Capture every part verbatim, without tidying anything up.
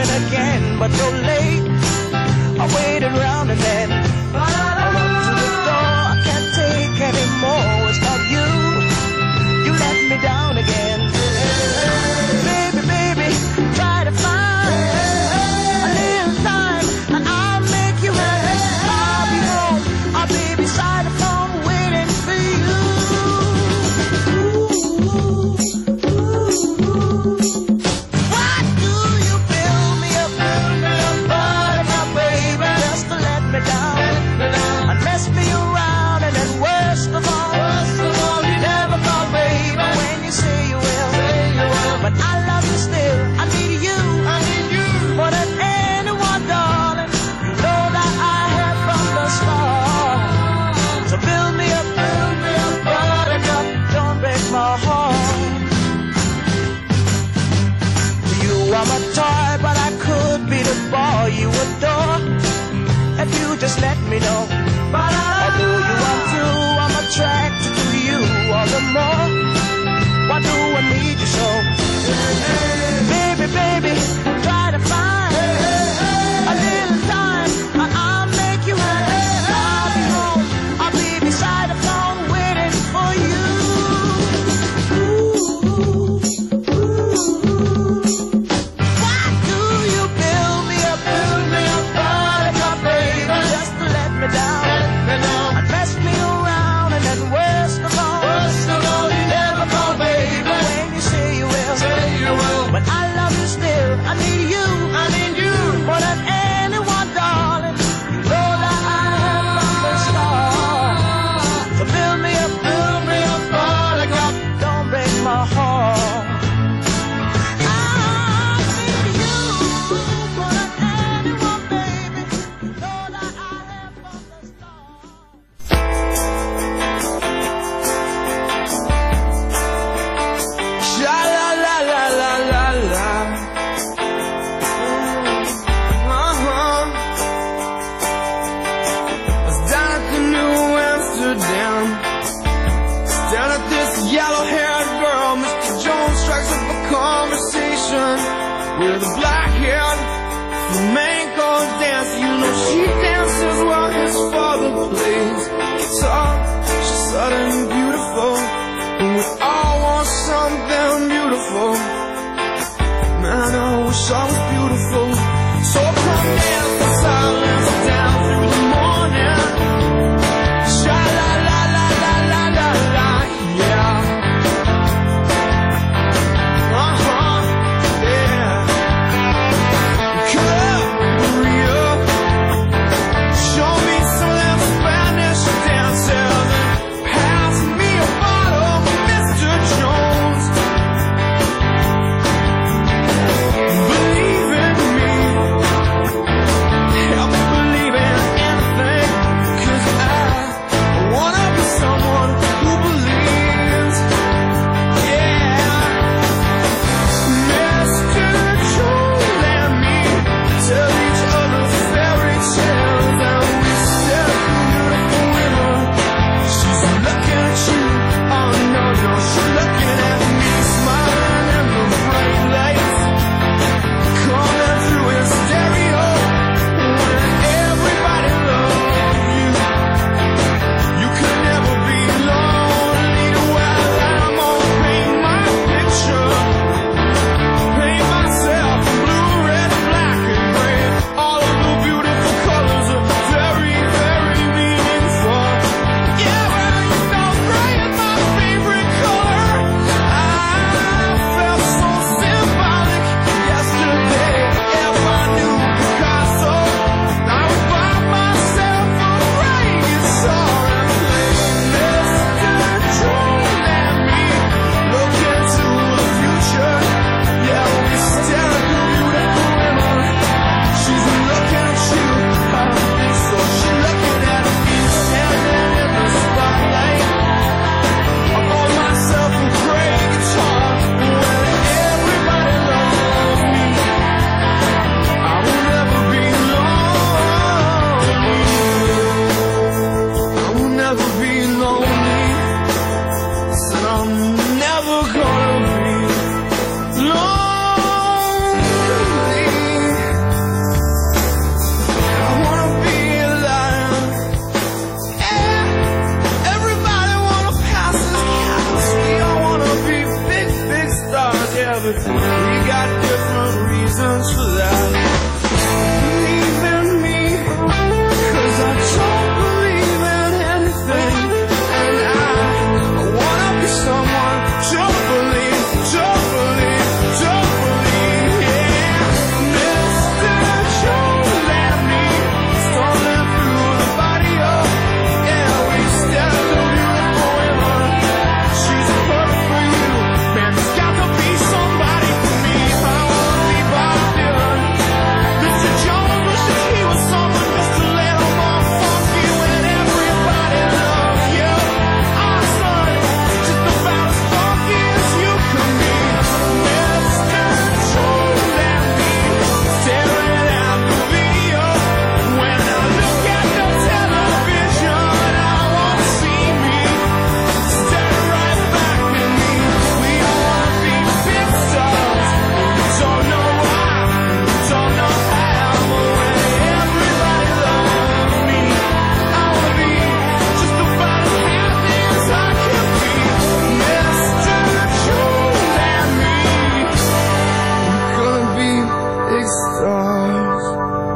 coming again, but you're late. I waited around and then I run to the door. I can't take anymore. It's not you. You let me down again. Baby, baby, try to find a little time and I'll make you happy. I'll be home. I'll be beside the phone waiting for you. Why do you build me up, build me up, buttercup, baby, just to let me down and mess me around, and then worst of all, worst of all, you never call, baby, when you say you will, say you will. But I love you still. I need you, I need you more than anyone, darling. You know that I have from the start. So build me up, build me up, buttercup, don't break my heart. You are my toy, but I could be the boy you adore if you just let me know. Although you are true, I'm attracted to you all the more. Why do I need you so? Baby, baby, try to find a little time and I'll make you happy. I'll be home, I'll be beside the phone waiting for you. Why do you build me up, build me up, buttercup, baby, just to let me down and mess me around, and then worst of all, worst of all, you never call, baby, when you say you will, say you will. But I love you still. I need you, I need you more than anyone, darling. You know that I have from the start. So build me up, build me up, buttercup, don't break my heart. I need you more than anyone, baby. You know that I have from the start. Sha la la la la la la. Uh-huh. I was down at the New Amsterdam, down at this yellow-haired girl. Mister Jones strikes up a conversation with a black-haired flamenco dancer. You know she dances while his father plays guitar. She's sudden and beautiful, and we all want something beautiful. Man, I wish I was beautiful. So come dance the silence down through the morning. Sha la la la la la la la, yeah. Uh-huh, yeah. Come on, Maria, show me some of them Spanish dances and pass me a bottle, Mister Jones. Believe in me, help me believe in anything, 'cause I wanna be someone who believes. Yeah, Mister Jones and me tell each other fairy tales, and we stare at beautiful women. She's looking at you, oh no, no, she's looking at me, smiling in the bright lights, coming through in stereo. When everybody loves you, you could never be lonely. Well, I'm gonna paint my picture, paint myself in blue, red, black, and gray. All of the beautiful colors are very, very meaningful. Yeah, well, you know, gray is my favorite color. I felt so symbolic yesterday. If I knew Picasso, I would buy myself a great guitar and play Mister Jones and me. Look into the future. Yeah, we stare at the beautiful women. She's looking at you, so she's looking at me, standing in the spotlight. I bought myself a great guitar. When everybody loves me, I will never be lonely. I will never be lonely. Said I'm never gonna be lonely. We got different reasons for that. Believe in me, 'cause I don't believe in anything. And I, I wanna be someone, don't believe, don't believe, don't believe, yeah. Mister Don't let me stumbling through the body of, yeah, we step to beautiful women. She's perfect for you, man, there's got to be somebody for me. I wanna be Bob Dylan. Mister Jones wishes he was someone just a little more funky when everybody loves you. Our son is just about as funky as you can be. Mister Don't let me staring at the video. When I look at the television, I won't see me. Stare right back at me. We all wanna be big stars. Don't know why, don't know how, but when everybody loves me, I wanna be just about as happy as I can be. Mister Don't let me. We're gonna be big stars.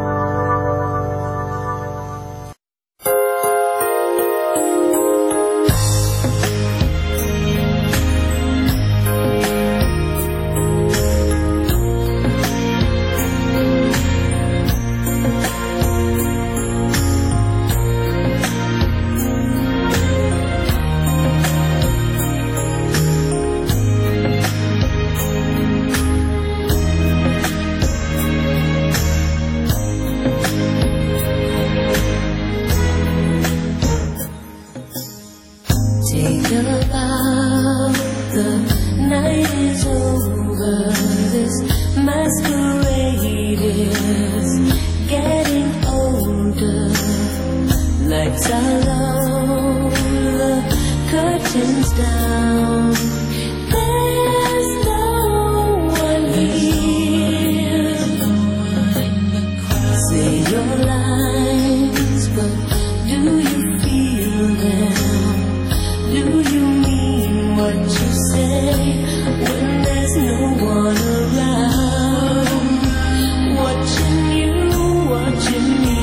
Take a bow, the night is over. This masquerade is getting older. Lights are low, the curtains down. There's no one here. Say your lines, but do you feel them? Do you mean what you say when there's no one around? Watching you, watching me.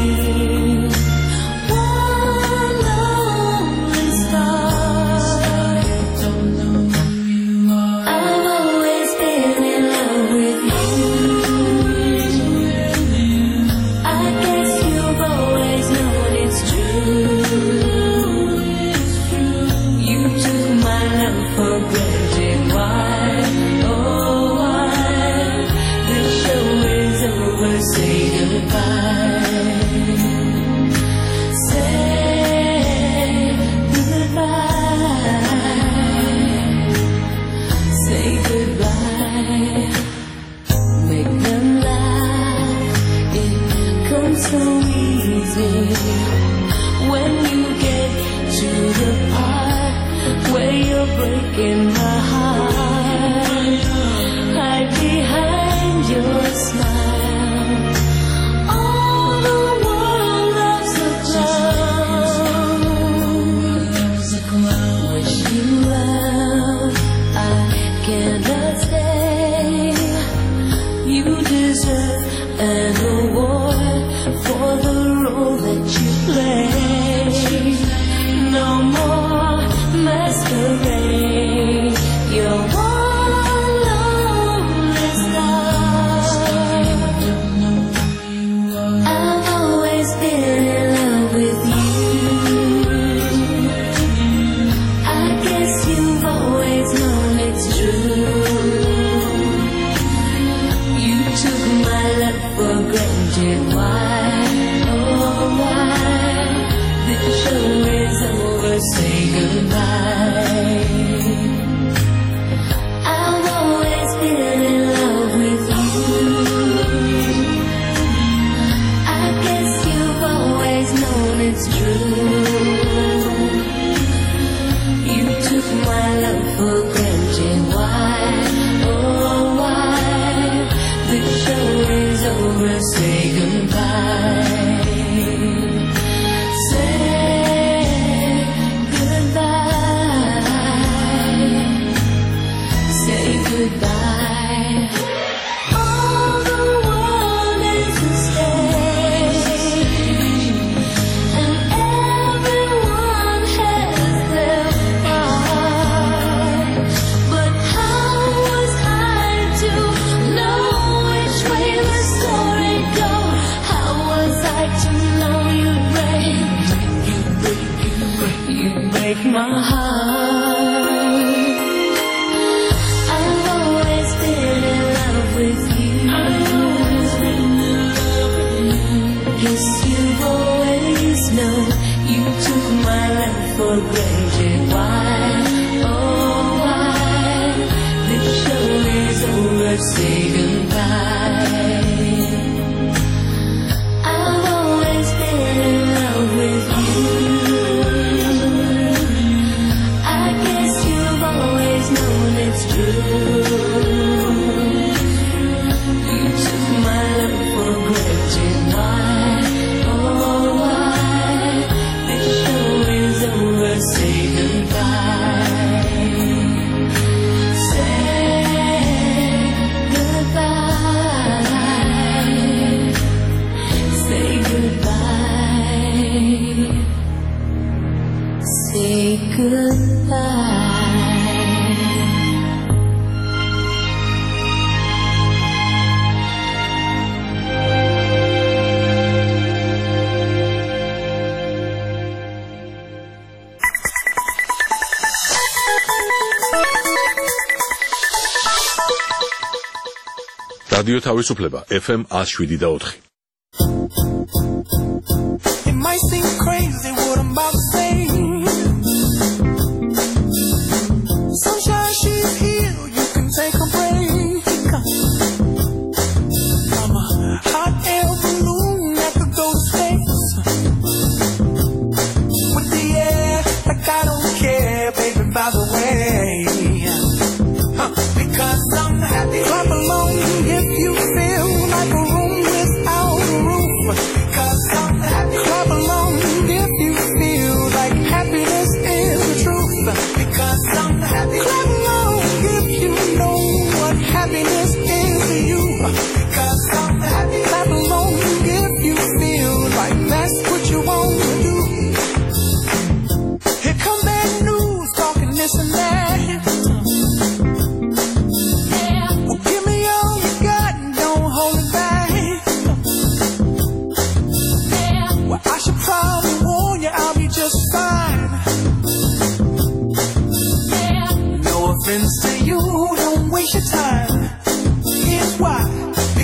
One lonely star. Don't know who you are. I've always been in love with you. I guess you've always known it's true. You took my love for granted. Why? Oh, why? The show is over. Say goodbye. Say goodbye. Say goodbye. Make them laugh. It comes so easy when you get to the part where you're breaking my heart. Hide behind your smile. All the world loves a clown. Wish you well, I cannot stay. You deserve an award for the role that you play. No more masquerade. You're one lonely star. I've always been in love with you. I guess you've always known it's true. You took my love for granted. Why? Oh, why? say goodbye. I've always been in love with you. I guess you've always known it's true. You took my love for granted. Why, oh why? This show is over. Say goodbye. Say goodbye. რადიო თავისუფლება ეფ ემ one oh seven და four. It might seem crazy what I'm about to say. Sunshine, she's here, you can take a break. I'm a hot air balloon that could go to space. With the air, like I don't care, baby, by the way. Huh, because I'm happy. Clap along if you feel like a room without a roof. Because I'm happy. Clap along if you feel like happiness is the truth. Because I'm happy. Clap along if you know what happiness is to you. Because I'm happy. Clap along if you feel like that's what you want to do. Here come bad news talking this and that. Well, give me all you got and don't hold it back. Well, I should probably warn you I'll be just fine. No offense to you, don't waste your time. Here's why.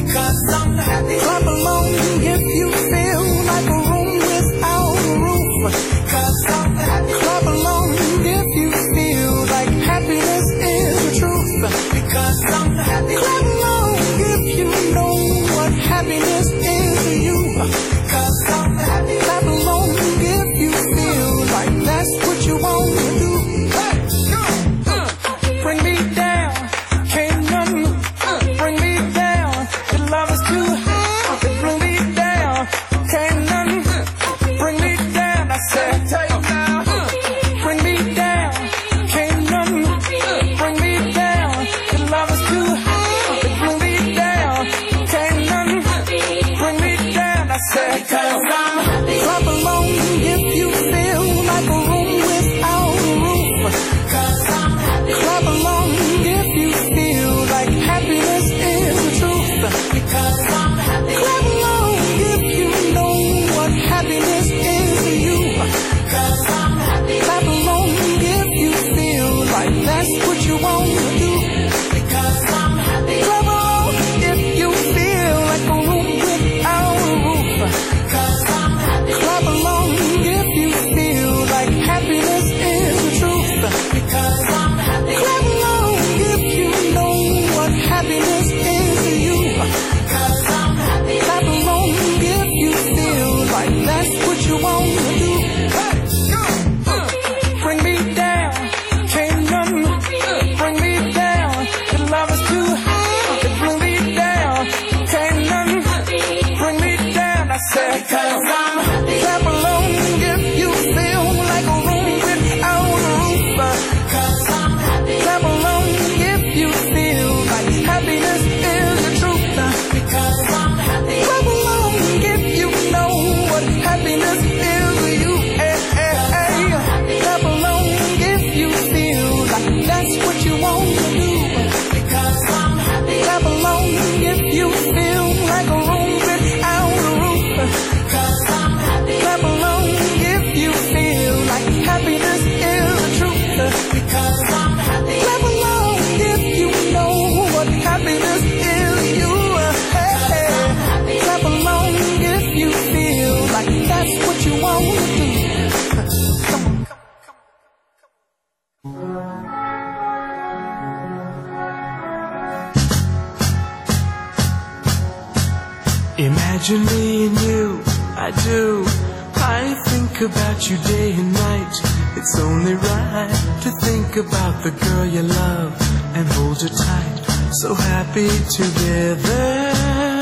Imagine me and you, I do. I think about you day and night. It's only right to think about the girl you love and hold her tight. So happy together.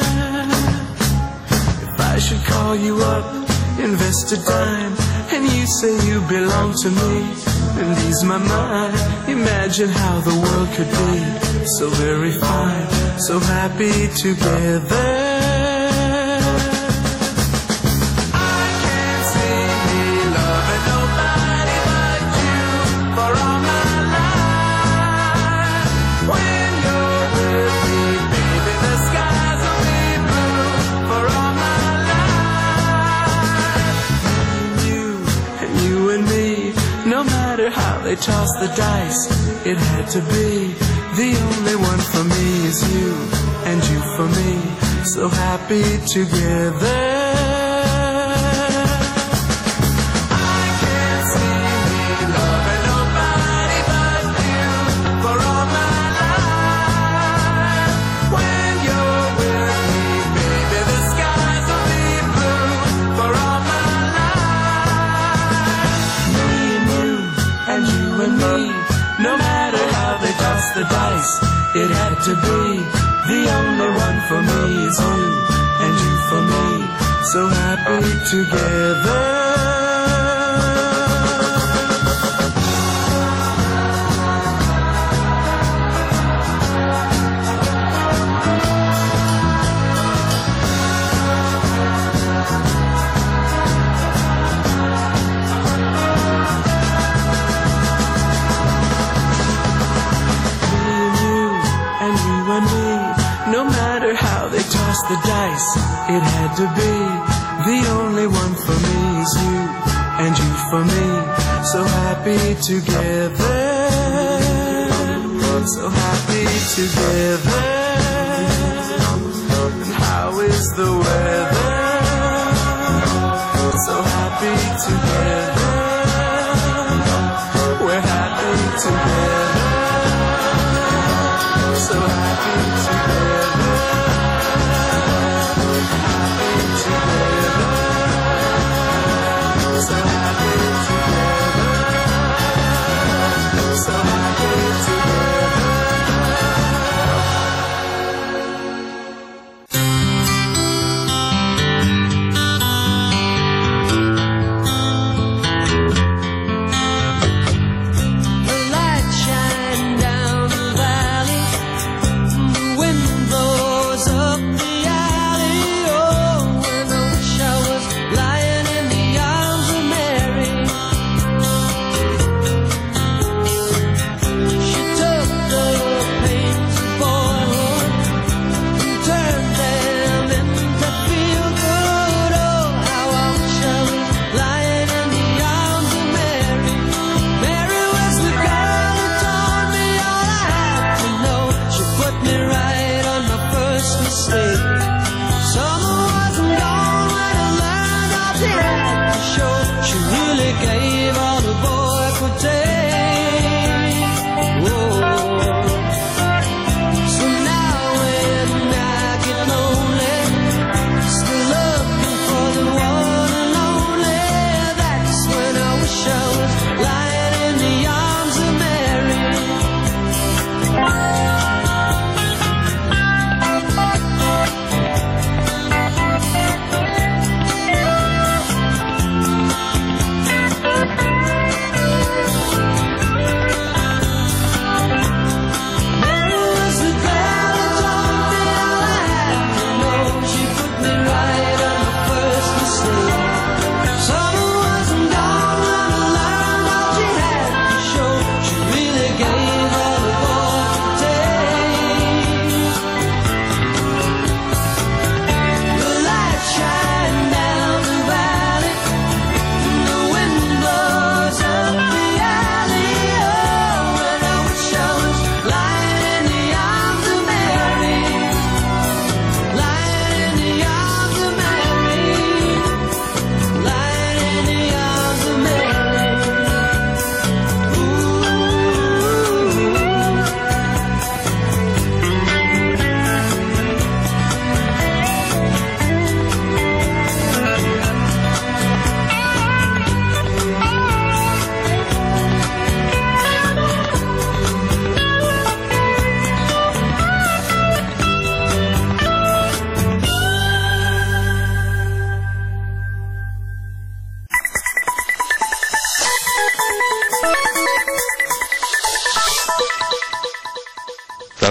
If I should call you up, invest a dime, and you say you belong to me, and ease my mind. Imagine how the world could be so very fine, so happy together. They tossed the dice, it had to be. The only one for me is you, and you for me, so happy together. I can't see me loving nobody but you for all my life. When you're with me, baby, the skies will be blue for all my life. Me and you, and you and me, no matter how they toss the dice, it had to be. The only one for me is you, and you for me, so happy together. No matter how they toss the dice, it had to be. The only one for me is you, and you for me, so happy together. So happy together. And how is the weather? So happy together. We're happy together. So happy together. So happy together. So happy together.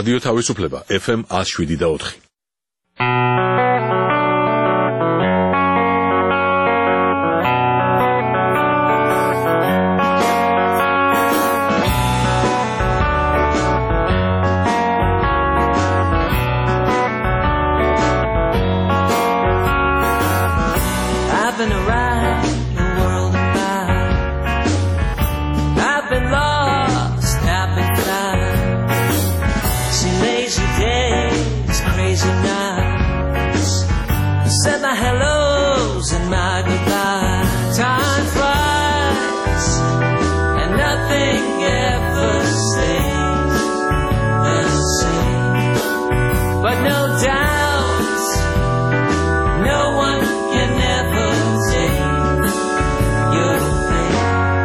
რადიო თავისუფლება ეფ ემ one oh seven და four. I've been around the world and back. I've been lost, I've been found. Seen lazy days, crazy nights. Said my hellos and my goodbyes. Time flies, and nothing ever stays the same. But no doubt, no one can ever take your place.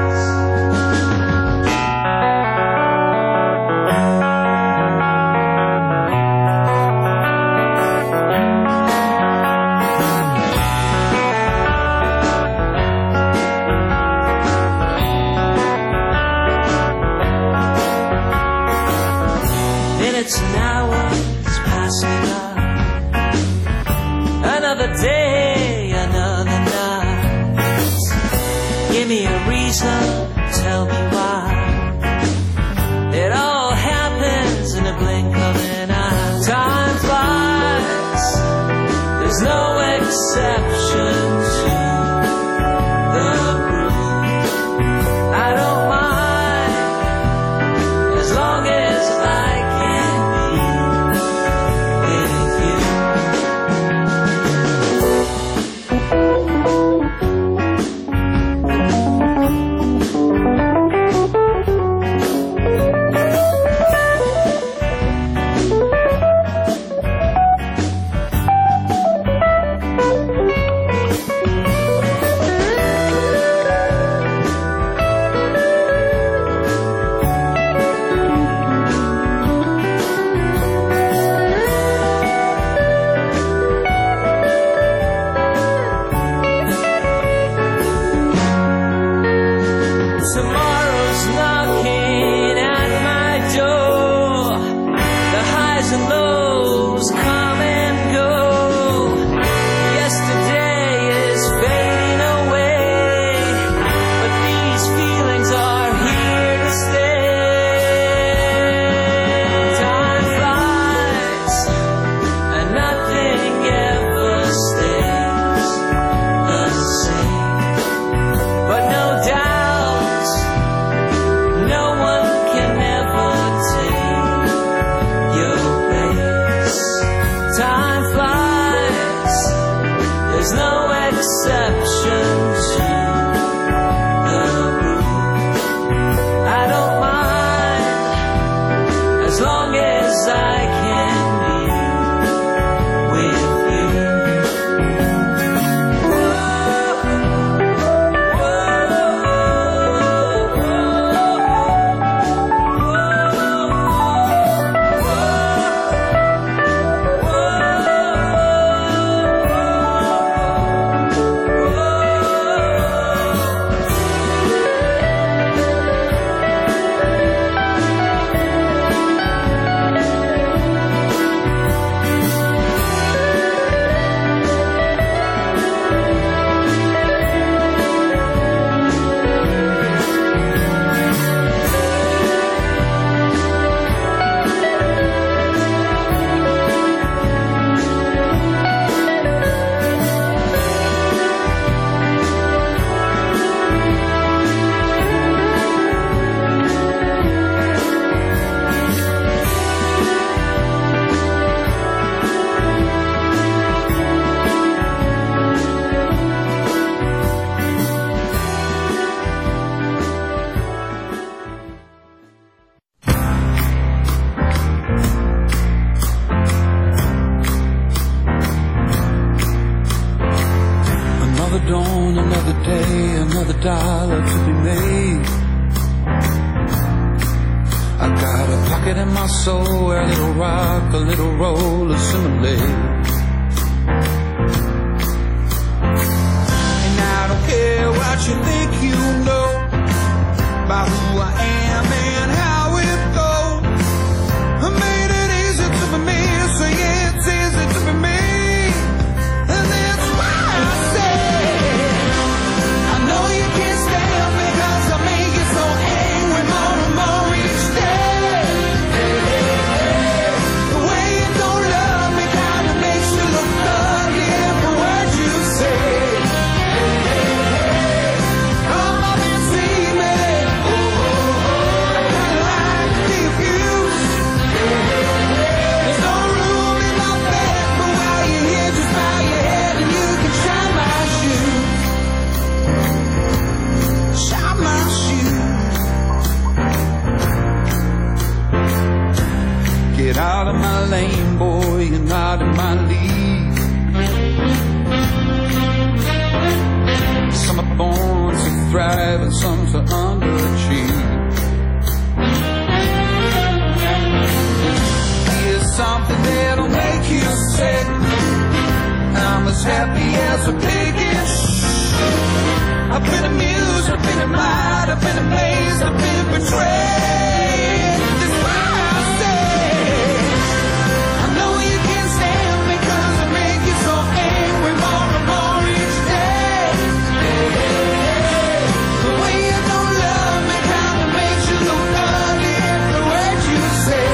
Minutes and hours passing by. Another day, another night. Give me a reason, tell me why. It all happens in a blink of an eye. Time flies, there's no exception to the rule. I don't mind, as long as I can be with you. Tomorrow's knocking at my door. The highs and lows come and go. Yesterday is fading away, but these feelings are here to stay. Time flies, and nothing ever stays the same. But no doubt, no one can ever take your place. Time flies, there's no exception to the rule. I don't mind, as long as I can be with you. Another dawn, another day, another dollar to be made. I got a pocket in my soul where a little rock, a little roll assimilate. And I don't care what you think you know about who I am and how it goes. I made it I leave. Some are born to thrive and some to underachieve. Here's something that'll make you sick. I'm as happy as a pig in shh. I've been amused, I've been admired, I've been amazed, I've been betrayed. That's why I say I know you can't stand me 'cause I make you so angry more and more each day. The way you don't love me kinda makes you look ugly every word you say.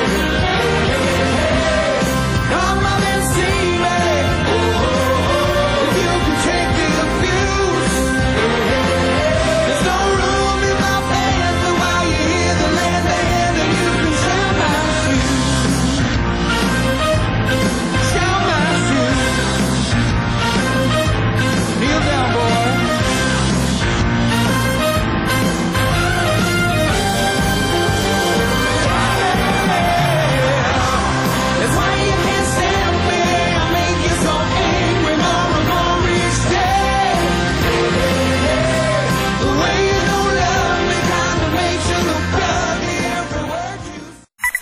Come on and see me. If you can take the abuse, there's no room in my pants while you hear the land hand and you can share my shoes. Share my shoes. Kneel down, boy. That's why you can't stand me. I make you so angry more and more each day. The way you don't love me kinda makes you look ugly every word you say.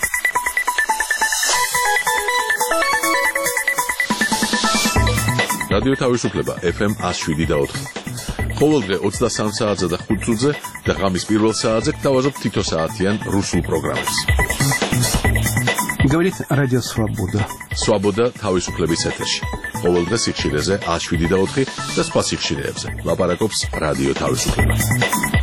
რადიო თავისუფლება ეფ ემ one oh seven და four. ყოველდღე ოცდასამ საათზე და ხუთ წუთზე და ღამის პირველ საათზე გთავაზობთ თითო საათიან რუსულ პროგრამებს. Говорит Радио Свобода. Свобода თავისუფლების ეთერში. ყოველდღე სიხშირეზე one oh seven და four და სხვა სიხშირეებზე. ლაპარაკობს რადიო თავისუფლება.